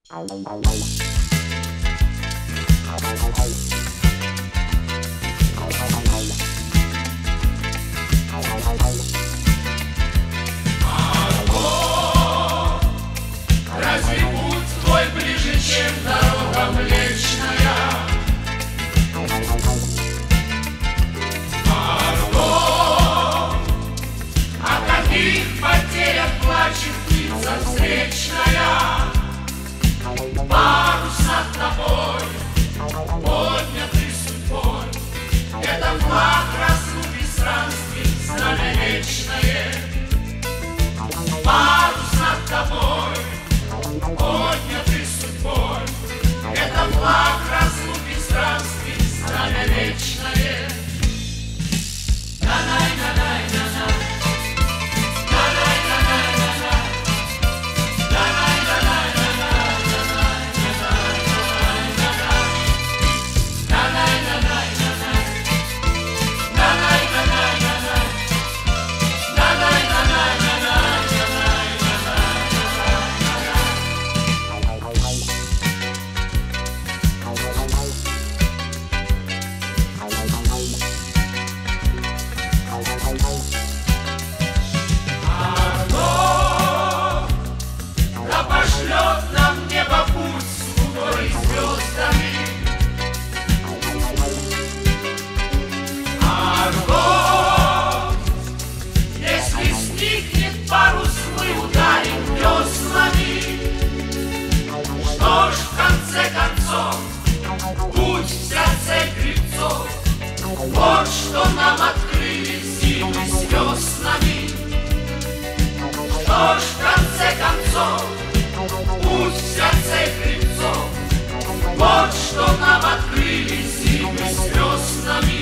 Разве путь твой ближе, чем дорога Млечная? Марго, о каких потерях плачет птица встречная? Парус над тобой, поднятый судьбой, это флаг разлуки странствий, знамя вечное. Парус над тобой, поднятый судьбой, это флаг разлуки странствий, знамя вечное. Пошлет нам небо путь с луной и звездами. Марго, если сникнет парус, мы ударим веслами. Что ж, в конце концов, путь вся цель гребцов, вот что нам открыли зимы с веснами. Что ж, в конце концов, путь вся цель гребцов, вот что нам открыли зимы с веснами.